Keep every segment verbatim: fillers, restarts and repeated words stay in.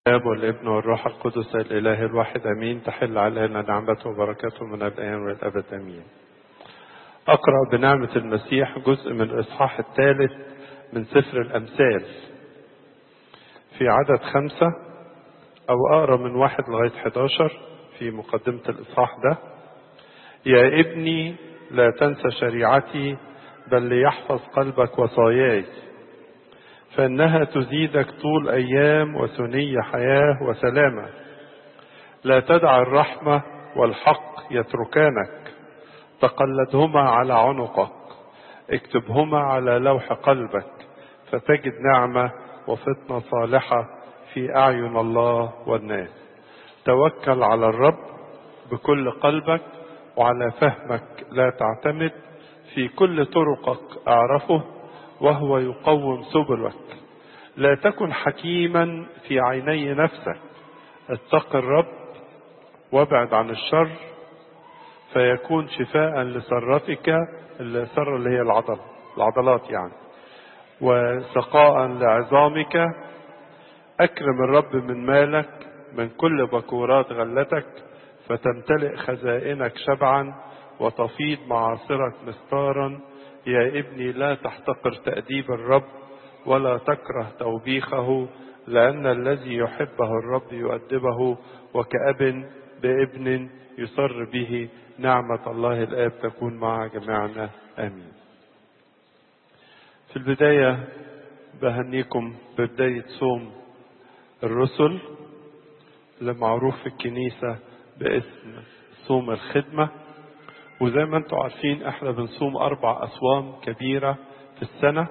الآب والابن والروح القدس الإله الواحد أمين. تحل علينا نعمته وبركاته من الآن والأبد أمين. أقرأ بنعمة المسيح جزء من الإصحاح الثالث من سفر الأمثال في عدد خمسة، أو أقرأ من واحد لغاية حداشر في مقدمة الإصحاح ده. يا ابني لا تنسى شريعتي، بل ليحفظ قلبك وصاياي، فإنها تزيدك طول أيام وثني حياة وسلامة. لا تدع الرحمة والحق يتركانك، تقلدهما على عنقك، اكتبهما على لوح قلبك، فتجد نعمة وفطنة صالحة في أعين الله والناس. توكل على الرب بكل قلبك، وعلى فهمك لا تعتمد. في كل طرقك اعرفه، وهو يقوم سبلك. لا تكن حكيما في عيني نفسك، اتق الرب وابعد عن الشر، فيكون شفاء لسرتك. السر اللي هي العضل العضلات يعني، وسقاء لعظامك. اكرم الرب من مالك، من كل بكورات غلتك، فتمتلئ خزائنك شبعا، وتفيض معاصرك مستارا. يا ابني لا تحتقر تأديب الرب، ولا تكره توبيخه، لأن الذي يحبه الرب يؤدبه، وكأب بابن يسر به. نعمة الله الآب تكون مع جميعنا آمين. في البداية بهنيكم ببداية صوم الرسل اللي معروف في الكنيسة باسم صوم الخدمة. وزي ما انتم عارفين احنا بنصوم اربع اصوام كبيرة في السنة.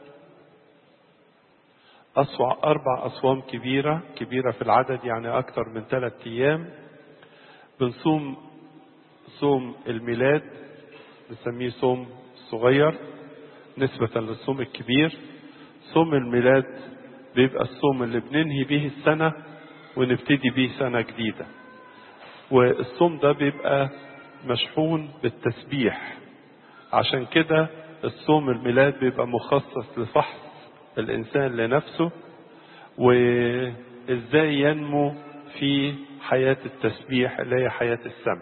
أصوع اربع اصوام كبيرة كبيرة في العدد، يعني اكتر من ثلاث ايام. بنصوم صوم الميلاد، بنسميه صوم صغير نسبة للصوم الكبير. صوم الميلاد بيبقى الصوم اللي بننهي به السنة ونبتدي به سنة جديدة، والصوم ده بيبقى مشحون بالتسبيح. عشان كده الصوم الميلاد بيبقى مخصص لفحص الإنسان لنفسه، وإزاي ينمو في حياة التسبيح اللي هي حياة السمع.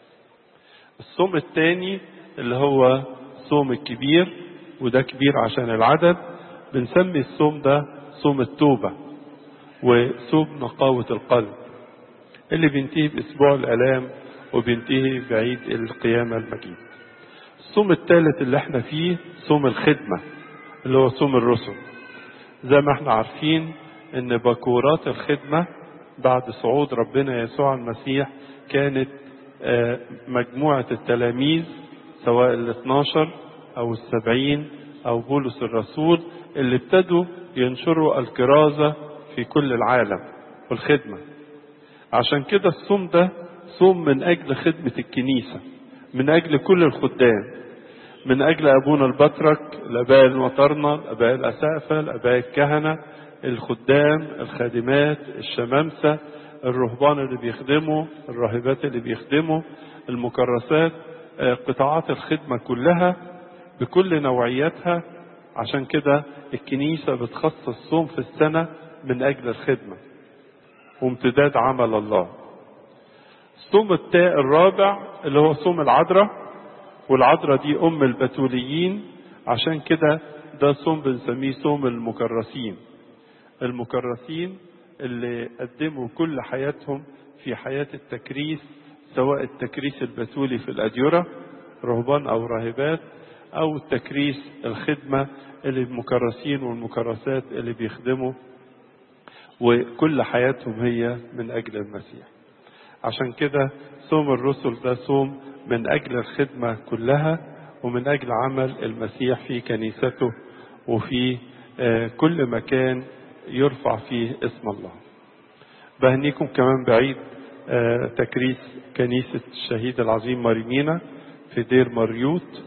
الصوم الثاني اللي هو صوم الكبير، وده كبير عشان العدد، بنسمي الصوم ده صوم التوبة وصوم نقاوة القلب، اللي بينتهي بأسبوع الآلام وبينتهي بعيد القيامة المجيد. الصوم الثالث اللي احنا فيه صوم الخدمة، اللي هو صوم الرسل. زي ما احنا عارفين ان بكورات الخدمة بعد صعود ربنا يسوع المسيح كانت مجموعة التلاميذ، سواء الاثناشر او السبعين او بولس الرسول، اللي ابتدوا ينشروا الكرازة في كل العالم والخدمة. عشان كده الصوم ده صوم من أجل خدمة الكنيسة، من أجل كل الخدام، من أجل أبونا البطرك، الآباء المطرنة، الآباء الأسافة، الآباء الكهنة، الخدام، الخادمات، الشمامسة، الرهبان اللي بيخدموا، الراهبات اللي بيخدموا، المكرسات، قطاعات الخدمة كلها بكل نوعياتها. عشان كده الكنيسة بتخصص صوم في السنة من أجل الخدمة وامتداد عمل الله. الصوم التاء الرابع اللي هو صوم العذراء، والعذراء دي أم البتوليين، عشان كده ده صوم بنسميه صوم المكرسين. المكرسين اللي قدموا كل حياتهم في حياة التكريس، سواء التكريس البتولي في الأديرة رهبان أو راهبات، أو التكريس الخدمة اللي المكرسين والمكرسات اللي بيخدموا، وكل حياتهم هي من أجل المسيح. عشان كده صوم الرسل ده صوم من أجل الخدمة كلها، ومن أجل عمل المسيح في كنيسته وفي كل مكان يرفع فيه اسم الله. بهنيكم كمان بعيد تكريس كنيسة الشهيد العظيم ماريمينا في دير مريوط،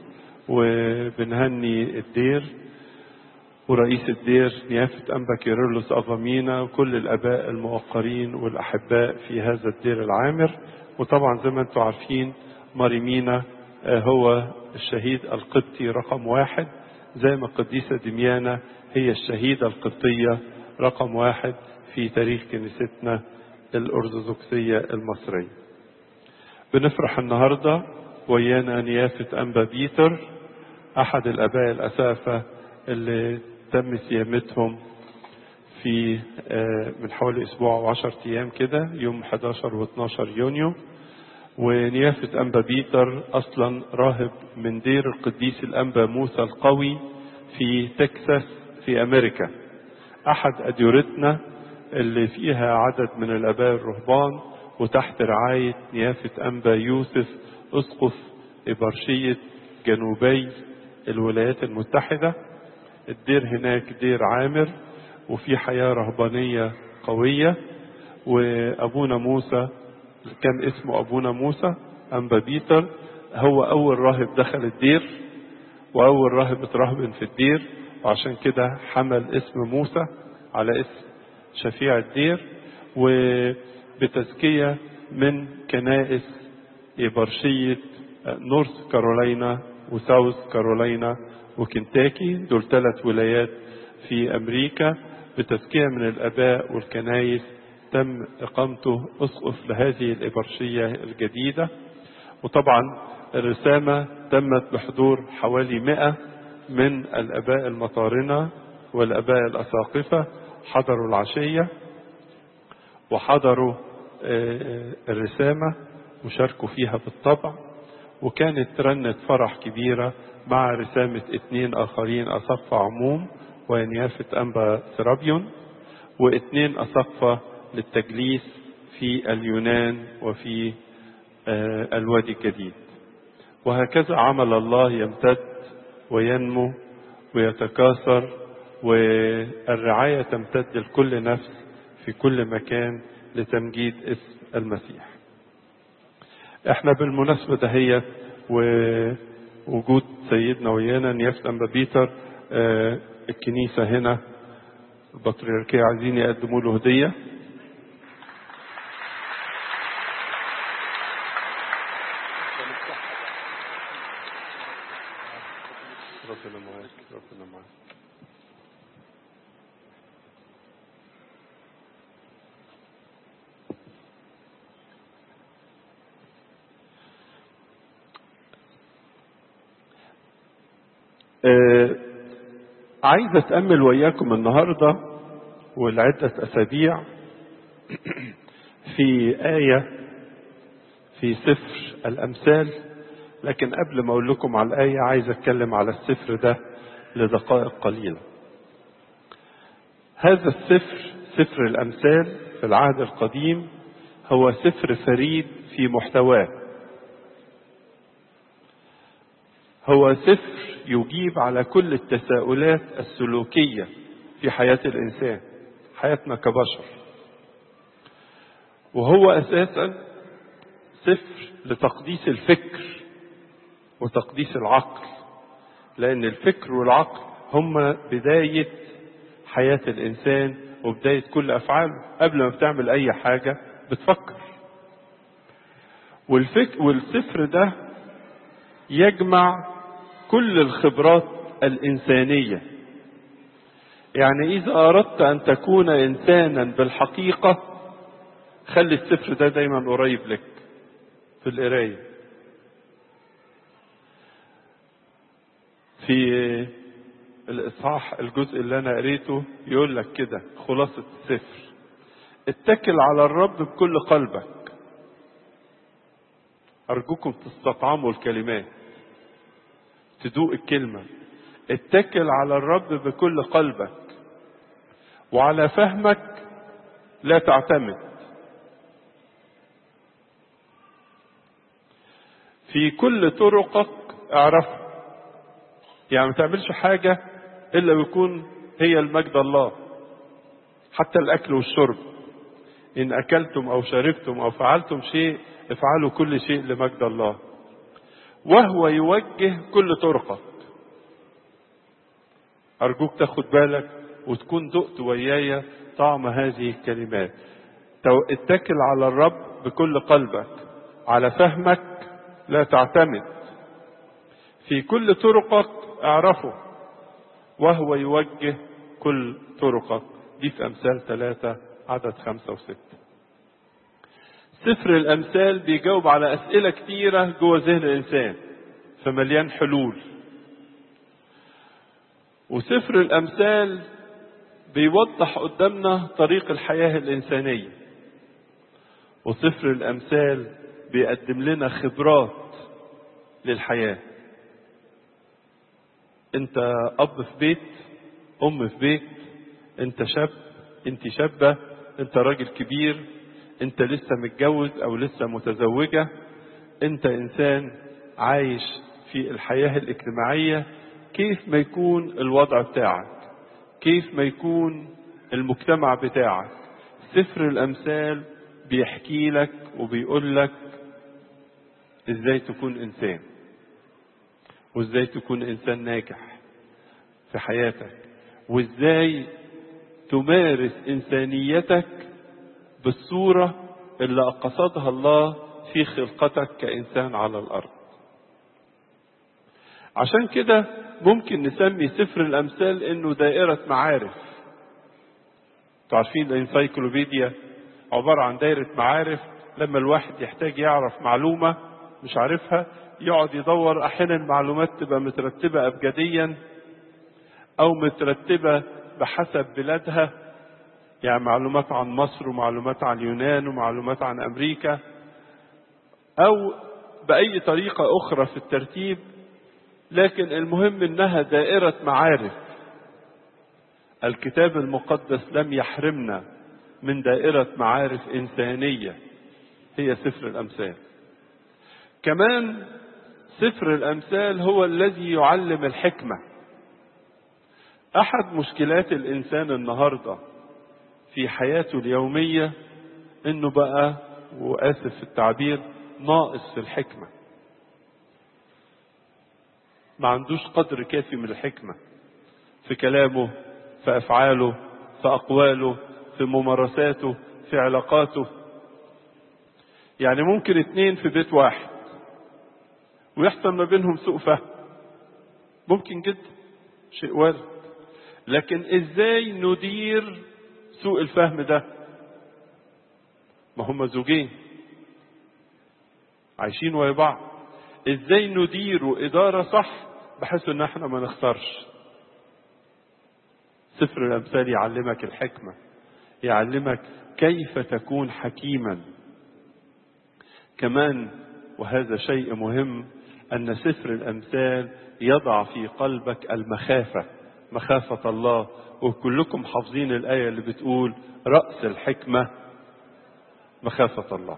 وبنهني الدير ورئيس الدير نيافة أنبا كيرلس أفامينا وكل الآباء الموقرين والأحباء في هذا الدير العامر. وطبعا زي ما انتم عارفين ماريمينا هو الشهيد القبطي رقم واحد، زي ما القديسة دميانة هي الشهيدة القبطية رقم واحد في تاريخ كنيستنا الأرثوذكسية المصرية. بنفرح النهاردة ويانا نيافة أنبا بيتر، أحد الآباء الأسافة اللي تم صيامتهم في من حوالي أسبوع وعشر أيام كده، يوم حداشر واثناشر يونيو. ونيافة أنبا بيتر أصلا راهب من دير القديس الأنبا موسى القوي في تكساس في أمريكا، أحد أديرتنا اللي فيها عدد من الآباء الرهبان، وتحت رعاية نيافة أنبا يوسف أسقف إبرشية جنوبي الولايات المتحدة. الدير هناك دير عامر، وفي حياة رهبانية قوية. وأبونا موسى كان اسمه أبونا موسى أنبا بيتر، هو أول راهب دخل الدير وأول راهب اترهبن في الدير، وعشان كده حمل اسم موسى على اسم شفيع الدير. وبتزكية من كنائس إبرشية نورث كارولاينا وساوث كارولاينا وكنتاكي، دول ثلاث ولايات في أمريكا، بتزكية من الآباء والكنائس تم إقامته أسقف لهذه الإبرشية الجديدة. وطبعا الرسامة تمت بحضور حوالي مئة من الآباء المطارنة والآباء الأساقفة، حضروا العشية وحضروا الرسامة وشاركوا فيها بالطبع، وكانت رنة فرح كبيرة مع رسامة اثنين آخرين أساقفة عموم ونيافة أنبا سرابيون، واثنين أساقفة للتجليس في اليونان وفي الوادي الجديد. وهكذا عمل الله يمتد وينمو ويتكاثر، والرعاية تمتد لكل نفس في كل مكان لتمجيد اسم المسيح. احنا بالمناسبة دهيت ووجود سيدنا ويانا نيافة أنبا بيتر، اه الكنيسة هنا البطريركية عايزين يقدموا له هدية. ربنا معاك، ربنا معاك. آه عايز أتأمل وياكم النهاردة والعدة أسابيع في آية في سفر الأمثال. لكن قبل ما أقول لكم على الآية عايز أتكلم على السفر ده لدقائق قليلة. هذا السفر سفر الأمثال في العهد القديم هو سفر فريد في محتواه. هو سفر يجيب على كل التساؤلات السلوكية في حياة الإنسان، حياتنا كبشر. وهو أساسا سفر لتقديس الفكر وتقديس العقل، لأن الفكر والعقل هما بداية حياة الإنسان وبداية كل أفعاله. قبل ما بتعمل أي حاجة بتفكر. والفكر والسفر ده يجمع كل الخبرات الإنسانية. يعني إذا أردت أن تكون إنسانا بالحقيقة خلي السفر ده دايما قريب لك في القراية. في الإصحاح الجزء اللي أنا قريته يقول لك كده خلاصة السفر: اتكل على الرب بكل قلبك. أرجوكم تستطعموا الكلمات، تدوق الكلمة. اتكل على الرب بكل قلبك وعلى فهمك لا تعتمد. في كل طرقك اعرفه. يعني ما تعملش حاجة إلا ويكون هي المجد الله. حتى الأكل والشرب، إن أكلتم أو شربتم أو فعلتم شيء افعلوا كل شيء لمجد الله، وهو يوجه كل طرقك. أرجوك تاخد بالك وتكون دقت وياي طعم هذه الكلمات. اتكل على الرب بكل قلبك، على فهمك لا تعتمد، في كل طرقك اعرفه، وهو يوجه كل طرقك. دي في أمثال ثلاثة عدد خمسة وستة. سفر الأمثال بيجاوب على أسئلة كتيرة جوه ذهن الإنسان، فمليان حلول. وسفر الأمثال بيوضح قدامنا طريق الحياة الإنسانية. وسفر الأمثال بيقدم لنا خبرات للحياة. انت أب في بيت، أم في بيت، انت شاب، انت شابة، انت راجل كبير، انت لسه متجوز او لسه متزوجة، انت انسان عايش في الحياة الاجتماعية. كيف ما يكون الوضع بتاعك، كيف ما يكون المجتمع بتاعك، سفر الأمثال بيحكي لك وبيقول لك ازاي تكون انسان، وازاي تكون انسان ناجح في حياتك، وازاي تمارس انسانيتك بالصورة اللي قصدها الله في خلقتك كإنسان على الأرض. عشان كده ممكن نسمي سفر الأمثال إنه دائرة معارف. تعرفين الانسايكلوبيديا عبارة عن دائرة معارف، لما الواحد يحتاج يعرف معلومة مش عارفها يقعد يدور. أحيانا المعلومات تبقى مترتبة أبجديا أو مترتبة بحسب بلادها، يعني معلومات عن مصر ومعلومات عن اليونان ومعلومات عن أمريكا، أو بأي طريقة أخرى في الترتيب. لكن المهم إنها دائرة معارف. الكتاب المقدس لم يحرمنا من دائرة معارف إنسانية هي سفر الأمثال. كمان سفر الأمثال هو الذي يعلم الحكمة. أحد مشكلات الإنسان النهاردة في حياته اليومية إنه بقى، وآسف في التعبير، ناقص في الحكمة. ما عندوش قدر كافي من الحكمة في كلامه، في أفعاله، في أقواله، في ممارساته، في علاقاته. يعني ممكن اتنين في بيت واحد ويحصل ما بينهم سوء فهم، ممكن جدا، شيء وارد. لكن ازاي ندير سوء الفهم ده؟ ما هم زوجين عايشين ويا بعض، ازاي نديروا إدارة صح بحيث ان احنا ما نخسرش؟ سفر الأمثال يعلمك الحكمة، يعلمك كيف تكون حكيما. كمان وهذا شيء مهم، أن سفر الأمثال يضع في قلبك المخافة، مخافة الله. وكلكم حافظين الآية اللي بتقول رأس الحكمة مخافة الله.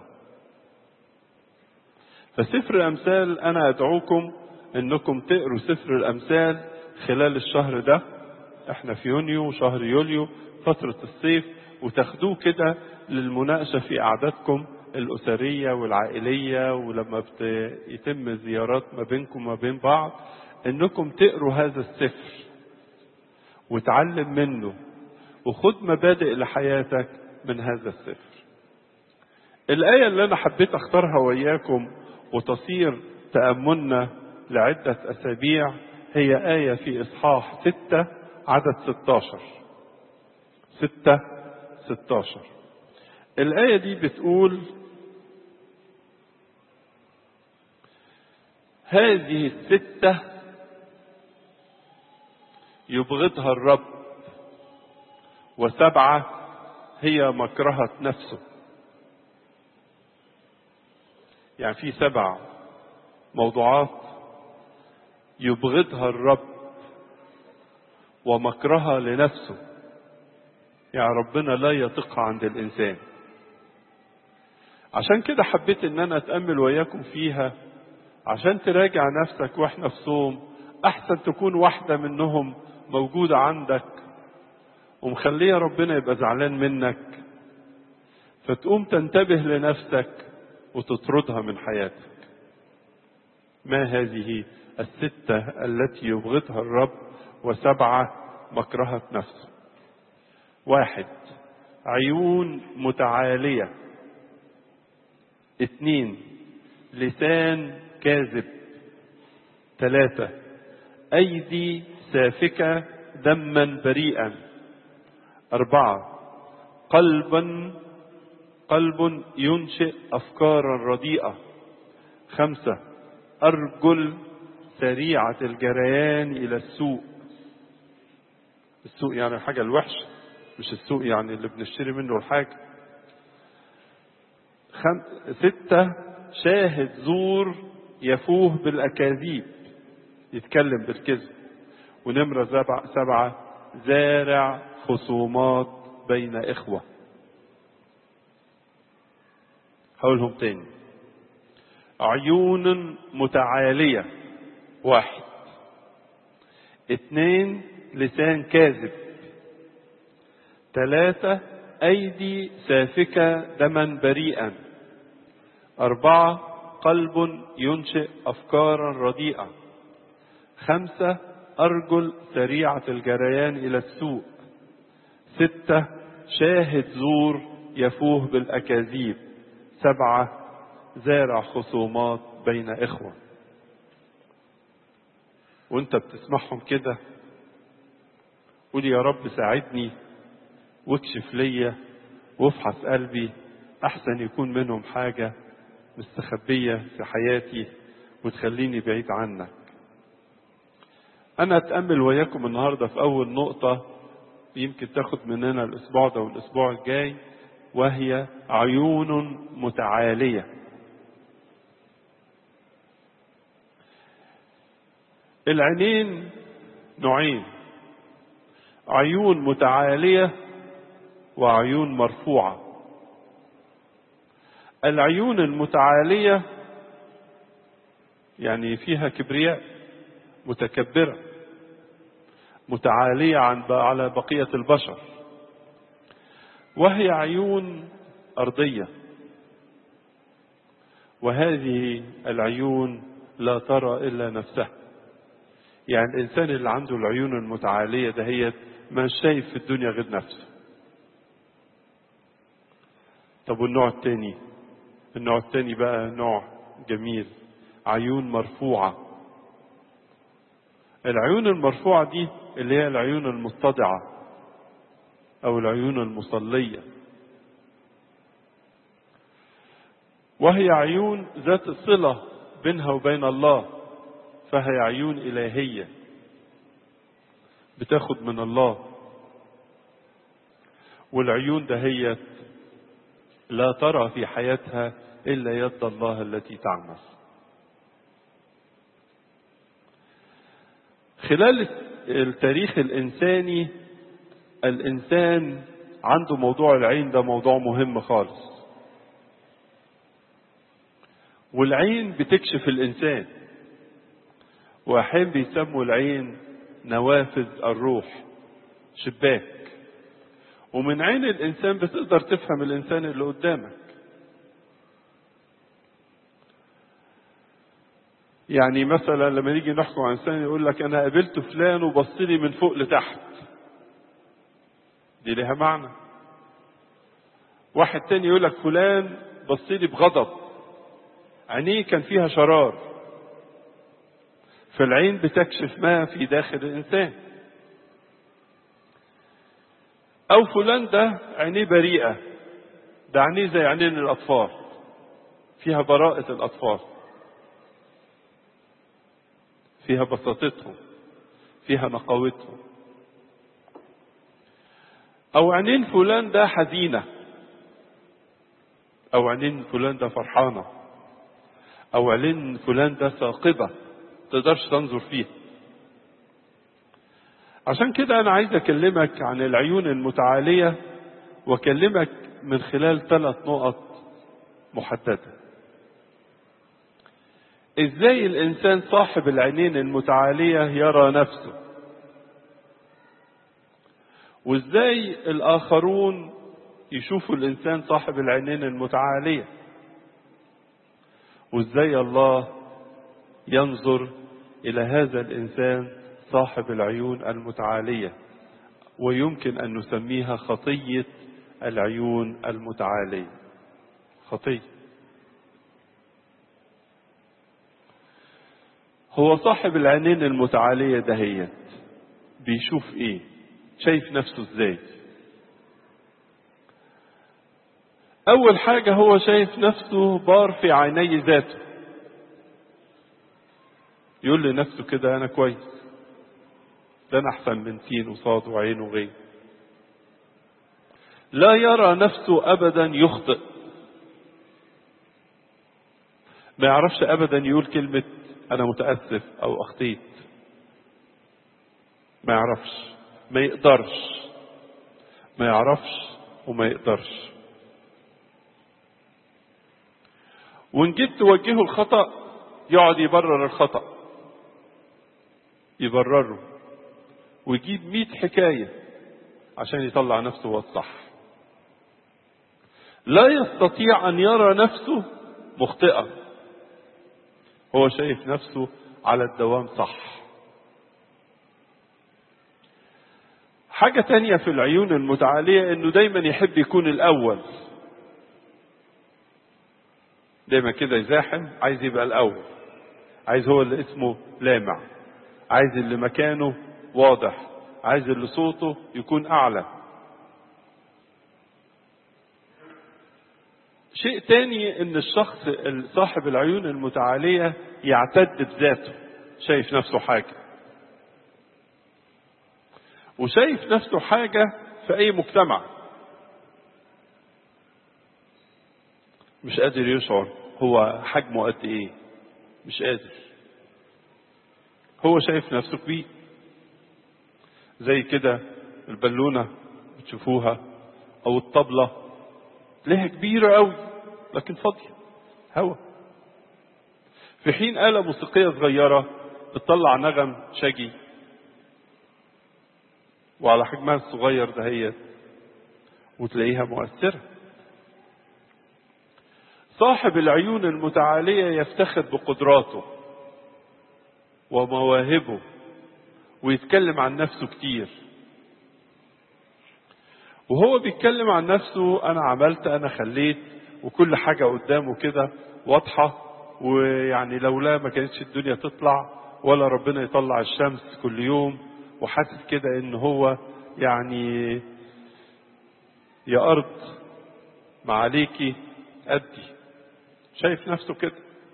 فسفر الأمثال أنا أدعوكم أنكم تقروا سفر الأمثال خلال الشهر ده. احنا في يونيو، شهر يوليو، فترة الصيف، وتاخدوه كده للمناقشة في قعداتكم الأسرية والعائلية، ولما يتم زيارات ما بينكم وما بين بعض، انكم تقروا هذا السفر وتعلم منه وخد مبادئ لحياتك من هذا السفر. الآية اللي أنا حبيت أختارها وإياكم وتصير تأملنا لعدة أسابيع هي آية في إصحاح ستة عدد ستاشر. ستة ستاشر. الآية دي بتقول: هذه الستة يبغضها الرب، وسبعة هي مكرهة نفسه. يعني في سبع موضوعات يبغضها الرب ومكرهة لنفسه، يعني ربنا لا يطيقها عند الإنسان. عشان كده حبيت ان انا اتأمل وياكم فيها عشان تراجع نفسك واحنا في صوم. احسن تكون واحدة منهم موجودة عندك ومخلية ربنا يبقى زعلان منك، فتقوم تنتبه لنفسك وتطردها من حياتك. ما هذه الستة التي يبغضها الرب وسبعة مكرهة نفسه؟ واحد، عيون متعالية. اثنين، لسان كاذب. ثلاثة، أيدي سافكة دما بريئا. أربعة، قلبا قلب ينشئ أفكارا رديئة. خمسة أرجل سريعة الجريان إلى السوق. السوق يعني الحاجة الوحشة، مش السوق يعني اللي بنشتري منه الحاجة. خم... ستة شاهد زور يفوه بالأكاذيب، يتكلم بالكذب. ونمرة سبعة, سبعة زارع خصومات بين إخوة. هقولهم تاني. عيون متعالية واحد. اثنين لسان كاذب. ثلاثة أيدي سافكة دما بريئا. أربعة قلب ينشئ أفكارا رديئة. خمسة أرجل سريعة الجريان إلى السوق. ستة شاهد زور يفوه بالأكاذيب. سبعة زارع خصومات بين إخوة. وانت بتسمعهم كده قول يا رب ساعدني واكشف ليا وافحص قلبي، احسن يكون منهم حاجة مستخبية في حياتي وتخليني بعيد عنك. انا اتأمل وياكم النهاردة في اول نقطة يمكن تاخد مننا الاسبوع ده والاسبوع الجاي، وهي عيون متعالية. العينين نوعين، عيون متعالية وعيون مرفوعة. العيون المتعالية يعني فيها كبرياء، متكبرة، متعالية عن على بقية البشر، وهي عيون أرضية. وهذه العيون لا ترى إلا نفسها. يعني الإنسان اللي عنده العيون المتعالية دهيت ما شايف في الدنيا غير نفسه. طب والنوع التاني؟ النوع التاني بقى نوع جميل، عيون مرفوعة. العيون المرفوعة دي اللي هي العيون المتضعة أو العيون المصلية، وهي عيون ذات الصلة بينها وبين الله، فهي عيون إلهية بتاخد من الله. والعيون دهيت لا ترى في حياتها إلا يد الله التي تعمل. خلال التاريخ الإنساني الإنسان عنده موضوع العين ده موضوع مهم خالص. والعين بتكشف الإنسان، وأحيانا بيسموا العين نوافذ الروح، شباك. ومن عين الإنسان بتقدر تفهم الإنسان اللي قدامك. يعني مثلا لما نيجي نحكم عن إنسان يقول لك أنا قابلت فلان وبص لي من فوق لتحت، دي لها معنى. واحد تاني يقول لك فلان بص لي بغضب، عينيه كان فيها شرار. فالعين بتكشف ما في داخل الإنسان. أو فلان ده عينيه بريئة، ده عينيه زي عينين الأطفال، فيها براءة الأطفال، فيها بساطتهم، فيها نقاوتهم. أو عينين فلان ده حزينة، أو عينين فلان ده فرحانة، أو عينين فلان ده ثاقبة تقدرش تنظر فيه. عشان كده أنا عايز أكلمك عن العيون المتعالية، وأكلمك من خلال ثلاث نقط محددة. إزاي الإنسان صاحب العينين المتعالية يرى نفسه، وإزاي الآخرون يشوفوا الإنسان صاحب العينين المتعالية، وإزاي الله ينظر إلى هذا الإنسان صاحب العيون المتعالية، ويمكن أن نسميها خطية العيون المتعالية. خطية. هو صاحب العينين المتعالية دهيت بيشوف ايه؟ شايف نفسه ازاي؟ أول حاجة هو شايف نفسه بار في عيني ذاته، يقول لنفسه كده أنا كويس، ده أنا أحسن من سين وصاد وعين وغين. لا يرى نفسه أبدا يخطئ، ما يعرفش أبدا يقول كلمة أنا متأسف أو أخطيت، ما يعرفش، ما يقدرش، ما يعرفش وما يقدرش. وإن جيت توجهه الخطأ يقعد يبرر الخطأ، يبرره ويجيب مئة حكاية عشان يطلع نفسه هو الصح. لا يستطيع أن يرى نفسه مخطئا، هو شايف نفسه على الدوام صح. حاجة تانية في العيون المتعالية انه دايما يحب يكون الاول، دايما كده يزاحم، عايز يبقى الاول، عايز هو اللي اسمه لامع، عايز اللي مكانه واضح، عايز اللي صوته يكون اعلى. شيء تاني ان الشخص صاحب العيون المتعالية يعتد بذاته، شايف نفسه حاجة، وشايف نفسه حاجة في اي مجتمع، مش قادر يشعر هو حجمه قد ايه، مش قادر، هو شايف نفسه كبير. زي كده البالونة بتشوفوها او الطبلة تلاقيها كبيرة قوي لكن فاضية هوا، في حين آلة موسيقية صغيرة بتطلع نغم شجي وعلى حجمها الصغير دهيت وتلاقيها مؤثرة. صاحب العيون المتعالية يفتخر بقدراته ومواهبه ويتكلم عن نفسه كتير، وهو بيتكلم عن نفسه أنا عملت أنا خليت، وكل حاجة قدامه كده واضحة، ويعني لولا ما كانتش الدنيا تطلع ولا ربنا يطلع الشمس كل يوم، وحاسس كده ان هو يعني يا أرض ما عليكي أدي، شايف نفسه كده.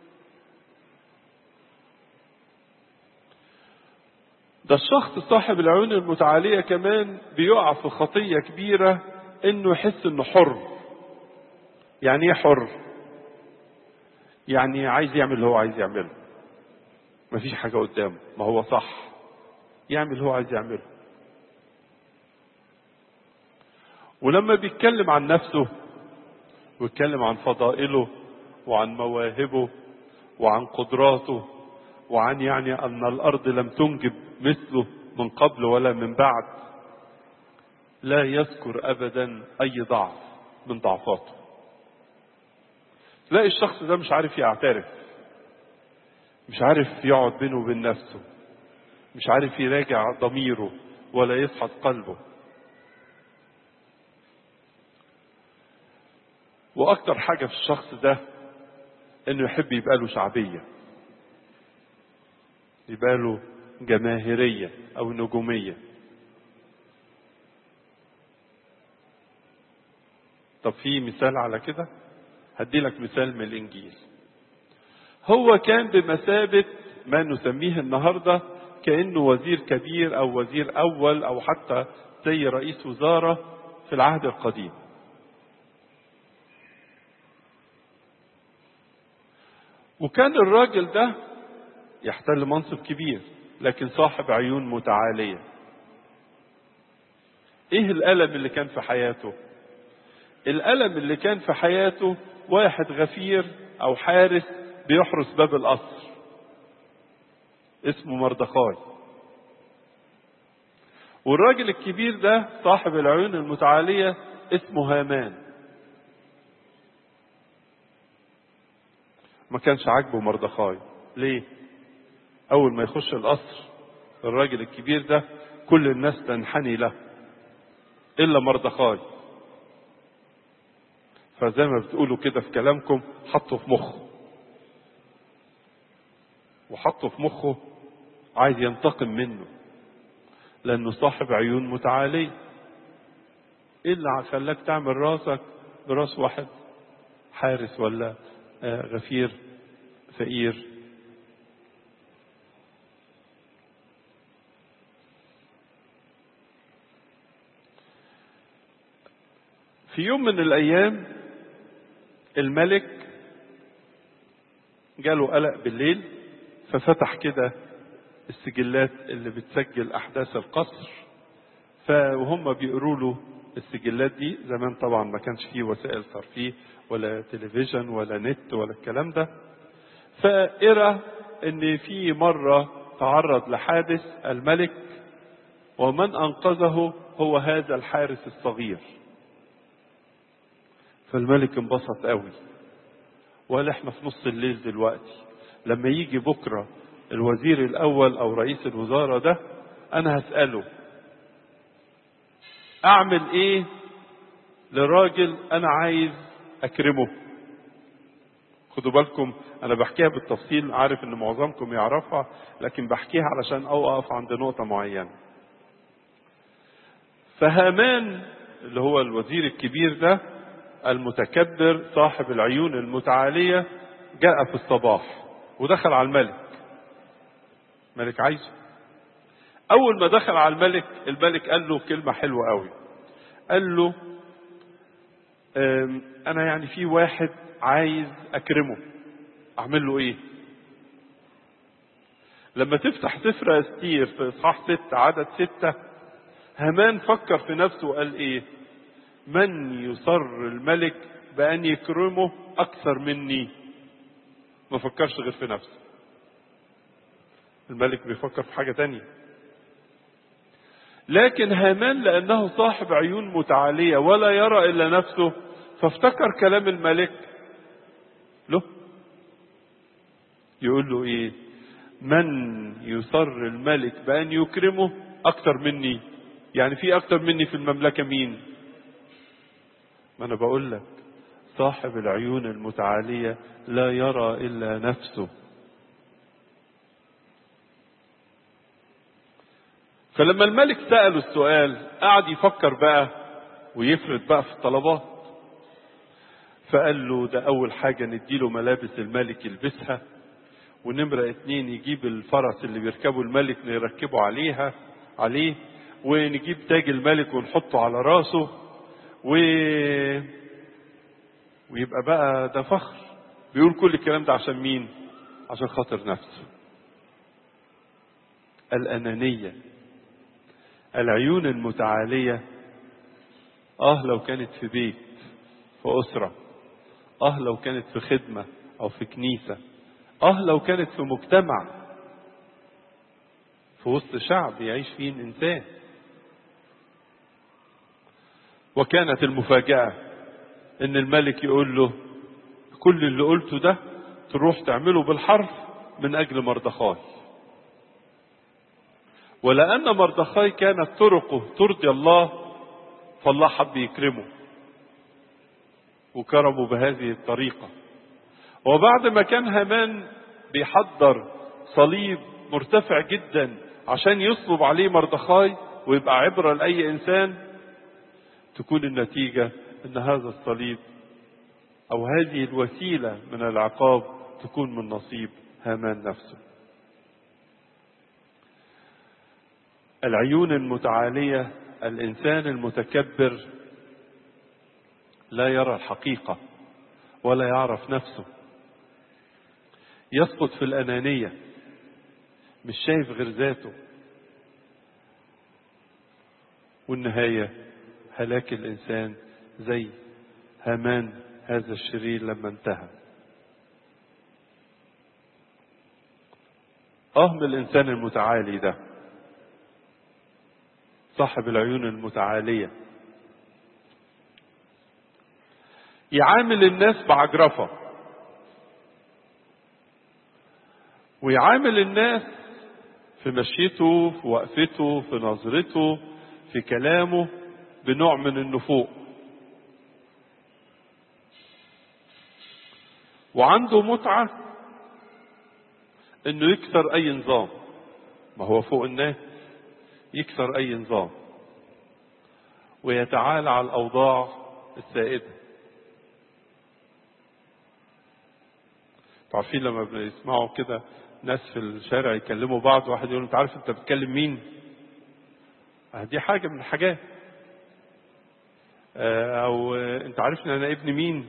ده الشخص صاحب العيون المتعالية كمان بيقع في خطية كبيرة انه يحس انه حر. يعني ايه حر؟ يعني عايز يعمل اللي هو عايز يعمله، مفيش حاجة قدامه، ما هو صح، يعمل اللي هو عايز يعمله. ولما بيتكلم عن نفسه ويتكلم عن فضائله وعن مواهبه وعن قدراته وعن يعني أن الأرض لم تنجب مثله من قبل ولا من بعد، لا يذكر أبدا أي ضعف من ضعفاته. تلاقي الشخص ده مش عارف يعترف، مش عارف يقعد بينه وبين نفسه، مش عارف يراجع ضميره ولا يفحص قلبه. وأكتر حاجة في الشخص ده إنه يحب يبقى له شعبية، يبقى له جماهيرية أو نجومية. طب في مثال على كده؟ هدي لك مثال من الإنجيل. هو كان بمثابة ما نسميه النهاردة كأنه وزير كبير أو وزير أول أو حتى زي رئيس وزارة في العهد القديم. وكان الراجل ده يحتل منصب كبير لكن صاحب عيون متعالية. ايه الألم اللي كان في حياته؟ الألم اللي كان في حياته واحد غفير أو حارس بيحرس باب القصر اسمه مردخاي، والراجل الكبير ده صاحب العيون المتعالية اسمه هامان. ما كانش عاجبه مردخاي. ليه؟ أول ما يخش القصر الراجل الكبير ده كل الناس تنحني له إلا مردخاي. فزي ما بتقولوا كده في كلامكم حطه في مخه، وحطه في مخه عايز ينتقم منه لأنه صاحب عيون متعالية. إيه اللي خلاك تعمل راسك براس واحد حارس ولا غفير فقير. في يوم من الأيام الملك جاله قلق بالليل، ففتح كده السجلات اللي بتسجل أحداث القصر، فهم بيقروا له السجلات دي. زمان طبعا ما كانش فيه وسائل ترفيه ولا تلفزيون ولا نت ولا الكلام ده. فقرأ ان في مرة تعرض لحادث الملك ومن انقذه هو هذا الحارس الصغير. فالملك انبسط قوي وقال احنا في نص الليل دلوقتي، لما يجي بكرة الوزير الاول او رئيس الوزارة ده انا هسأله اعمل ايه لراجل انا عايز اكرمه. خدوا بالكم انا بحكيها بالتفصيل، عارف ان معظمكم يعرفها، لكن بحكيها علشان اوقف عند نقطة معينة. فهامان اللي هو الوزير الكبير ده المتكبر صاحب العيون المتعالية جاء في الصباح ودخل على الملك. الملك عايزه. اول ما دخل على الملك، الملك قال له كلمة حلوة قوي، قال له انا يعني في واحد عايز اكرمه، اعمل له ايه؟ لما تفتح سفر استير في اصحاح ستة عدد ستة، هامان فكر في نفسه وقال ايه؟ من يصر الملك بان يكرمه اكثر مني؟ ما فكرش غير في نفسه. الملك بيفكر في حاجة تانية. لكن هامان لانه صاحب عيون متعالية ولا يرى الا نفسه، فافتكر كلام الملك له، يقول له ايه؟ من يصر الملك بان يكرمه اكتر مني؟ يعني في اكتر مني في المملكة مين؟ ما انا بقول لك صاحب العيون المتعالية لا يرى الا نفسه. فلما الملك سأله السؤال قعد يفكر بقى ويفرد بقى في الطلبات. فقال له ده اول حاجة نديله ملابس الملك يلبسها، ونمرة اتنين يجيب الفرس اللي بيركبه الملك نركبه عليها عليه، ونجيب تاج الملك ونحطه على راسه، و... ويبقى بقى ده فخر. بيقول كل الكلام ده عشان مين؟ عشان خاطر نفسه. الأنانية، العيون المتعالية. اه لو كانت في بيت، في أسرة، اه لو كانت في خدمة أو في كنيسة، اه لو كانت في مجتمع، في وسط شعب يعيش فيه الإنسان. وكانت المفاجأة ان الملك يقول له كل اللي قلته ده تروح تعمله بالحرف من اجل مردخاي. ولان مردخاي كانت طرقه ترضي الله، فالله حب يكرمه وكرمه بهذه الطريقة. وبعد ما كان هامان بيحضر صليب مرتفع جدا عشان يصلب عليه مردخاي ويبقى عبرة لأي إنسان، تكون النتيجة ان هذا الصليب او هذه الوسيلة من العقاب تكون من نصيب هامان نفسه. العيون المتعالية، الانسان المتكبر لا يرى الحقيقة ولا يعرف نفسه، يسقط في الانانية، مش شايف غير ذاته، والنهاية هلاك الانسان زي هامان هذا الشرير لما انتهى. اه من الانسان المتعالي ده، صاحب العيون المتعالية، يعامل الناس بعجرفة، ويعامل الناس في مشيته، في وقفته، في نظرته، في كلامه بنوع من النفوق. وعنده متعة انه يكسر اي نظام، ما هو فوق الناس، يكسر اي نظام ويتعالى على الاوضاع السائدة. عارفين لما بيسمعوا كده ناس في الشارع يكلموا بعض، واحد يقول انت عارف انت بتكلم مين؟ دي حاجة من الحاجات. او انت عارف ان انا ابن مين؟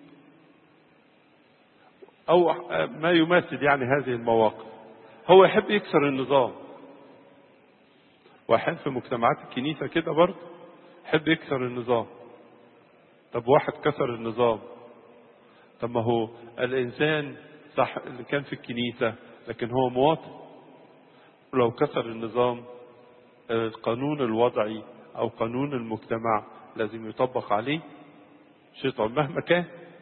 او ما يماثل يعني هذه المواقف. هو يحب يكسر النظام، واحيانا في مجتمعات الكنيسة كده برضه يحب يكسر النظام. طب واحد كسر النظام، طب ما هو الانسان صح اللي كان في الكنيسة لكن هو مواطن، ولو كسر النظام القانون الوضعي او قانون المجتمع لازم يطبق عليه شيطان مهما كان.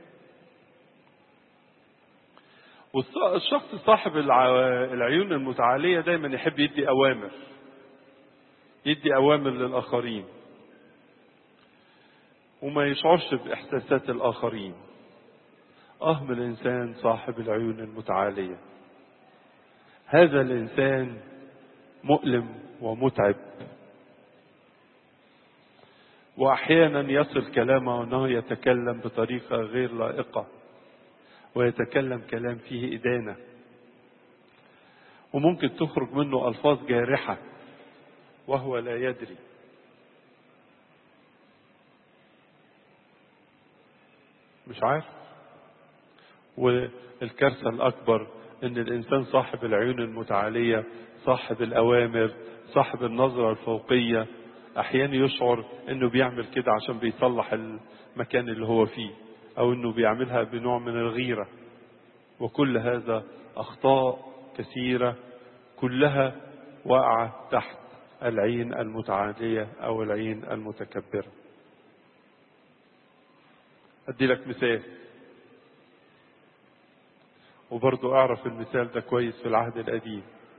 والشخص صاحب العيون المتعالية دايما يحب يدي اوامر، يدي اوامر للاخرين وما يشعرش باحساسات الاخرين. اهم الانسان صاحب العيون المتعالية، هذا الانسان مؤلم ومتعب، واحيانا يصل كلامه انه يتكلم بطريقة غير لائقة، ويتكلم كلام فيه إدانة، وممكن تخرج منه ألفاظ جارحة وهو لا يدري. مش عارف. والكارثة الأكبر إن الإنسان صاحب العيون المتعالية، صاحب الأوامر، صاحب النظرة الفوقية، أحيانا يشعر إنه بيعمل كده عشان بيصلح المكان اللي هو فيه، أو إنه بيعملها بنوع من الغيرة. وكل هذا أخطاء كثيرة كلها واقعة تحت العين المتعالية أو العين المتكبرة. أدي لك مثال، وبرضو أعرف المثال ده كويس في العهد القديم.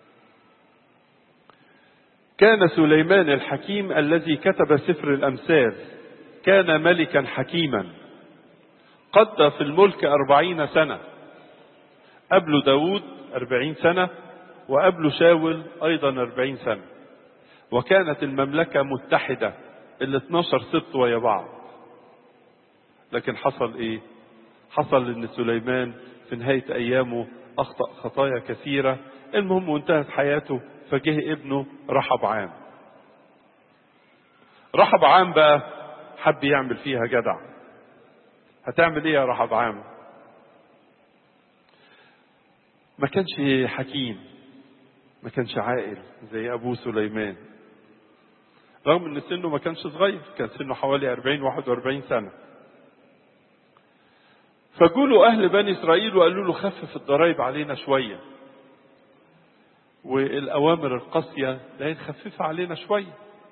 كان سليمان الحكيم الذي كتب سفر الأمثال كان ملكا حكيما، قضى في الملك أربعين سنة، قبله داود أربعين سنة، وقبله شاول أيضا أربعين سنة، وكانت المملكة متحدة الاثناشر سبط ويا بعض. لكن حصل ايه؟ حصل ان سليمان في نهاية ايامه اخطأ خطايا كثيرة، المهم وانتهت حياته، فجه ابنه رحبعام. رحبعام بقى حب يعمل فيها جدع. هتعمل ايه يا رحبعام؟ ما كانش حكيم، ما كانش عاقل زي ابوه سليمان، رغم ان سنه ما كانش صغير، كان سنه حوالي أربعين واحد وأربعين سنة. فقولوا اهل بني اسرائيل وقالوا له خفف الضرائب علينا شوية، والاوامر القاسية لا نخففها علينا شوية.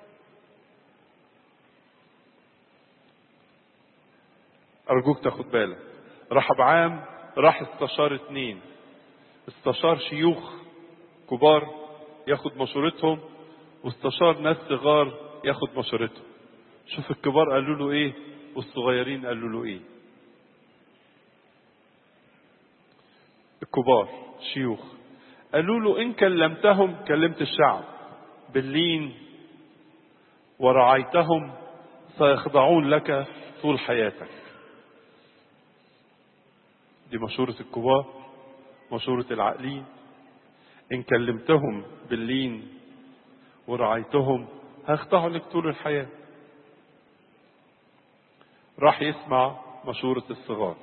ارجوك تاخد بالك، رحبعام راح استشار اتنين، استشار شيوخ كبار ياخد مشورتهم، واستشار ناس صغار ياخد مشورتهم. شوف الكبار قالوا له ايه والصغيرين قالوا له ايه. الكبار شيوخ قالوا له ان كلمتهم كلمت الشعب باللين ورعيتهم سيخضعون لك طول حياتك. دي مشورة الكبار، مشورة العاقلين. ان كلمتهم باللين ورعيتهم هيخضعوا لك طول الحياة. راح يسمع مشورة الصغار.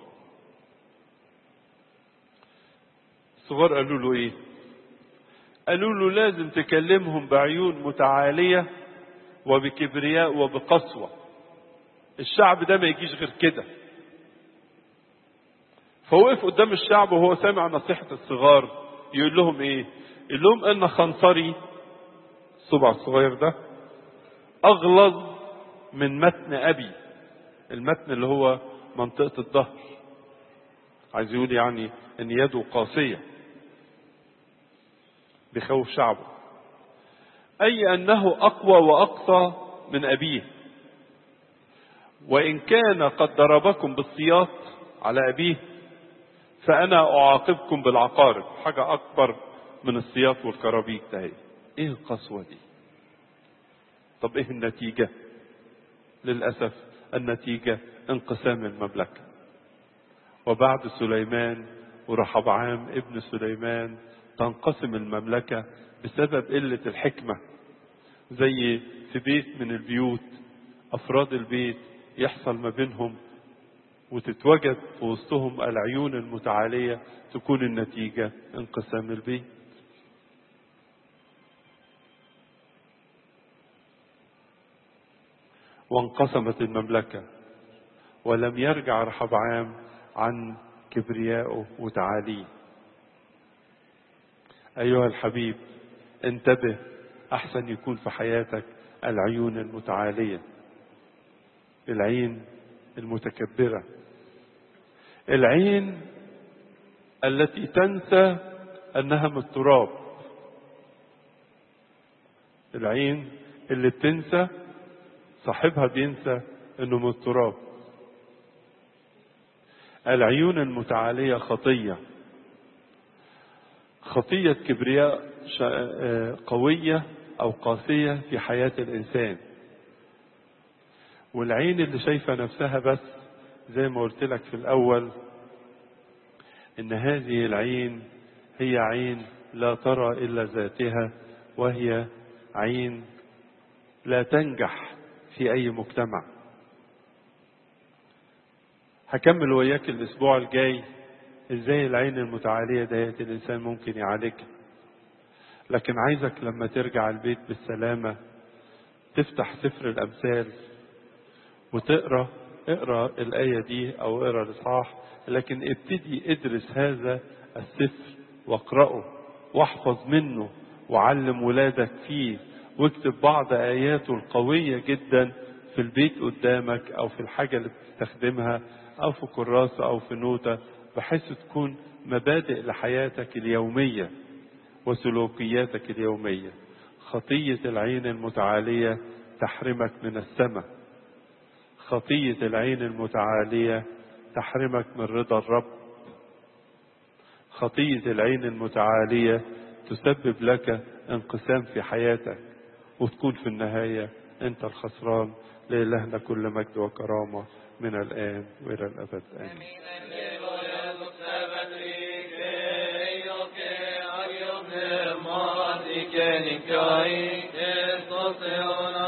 الصغار قالوا له ايه؟ قالوا له لازم تكلمهم بعيون متعالية وبكبرياء وبقسوة، الشعب ده ما يجيش غير كده. فوقف قدام الشعب وهو سامع نصيحة الصغار، يقول لهم ايه؟ يقول لهم ان خنصري، الصبع الصغير ده، اغلظ من متن ابي. المتن اللي هو منطقة الظهر، عايز يقول يعني ان يده قاسية، بيخوف شعبه. اي انه اقوى واقصى من ابيه، وان كان قد ضربكم بالسياط على ابيه فانا اعاقبكم بالعقارب. حاجة اكبر من السياط والكرابيك ده. ايه القسوة دي؟ طب ايه النتيجة؟ للأسف النتيجة انقسام المملكة. وبعد سليمان ورحبعام ابن سليمان تنقسم المملكة بسبب قلة الحكمة. زي في بيت من البيوت أفراد البيت يحصل ما بينهم وتتوجد في وسطهم العيون المتعالية، تكون النتيجة انقسام البيت. وانقسمت المملكة ولم يرجع رحبعام عن كبريائه وتعاليه. أيها الحبيب انتبه، أحسن يكون في حياتك العيون المتعالية، العين المتكبرة، العين التي تنسى أنها من التراب، العين اللي بتنسى صاحبها بينسى أنه من التراب. العيون المتعالية خطية، خطية كبرياء قوية أو قاسية في حياة الإنسان. والعين اللي شايفة نفسها بس، زي ما قلت لك في الأول، إن هذه العين هي عين لا ترى إلا ذاتها، وهي عين لا تنجح في أي مجتمع. هكمل وياك الأسبوع الجاي إزاي العين المتعالية ديت الإنسان ممكن يعالجها. لكن عايزك لما ترجع البيت بالسلامة تفتح سفر الأمثال وتقرأ اقرأ الآية دي أو اقرأ الإصحاح، لكن ابتدي ادرس هذا السفر واقرأه واحفظ منه وعلم ولادك فيه، واكتب بعض آياته القوية جدا في البيت قدامك أو في الحاجة اللي بتستخدمها أو في كراسة أو في نوتة، بحيث تكون مبادئ لحياتك اليومية وسلوكياتك اليومية. خطية العين المتعالية تحرمك من السماء، خطية العين المتعالية تحرمك من رضا الرب، خطية العين المتعالية تسبب لك انقسام في حياتك وتكون في النهاية أنت الخسران. لإلهنا كل مجد وكرامة من الآن وإلى الأبد آمين.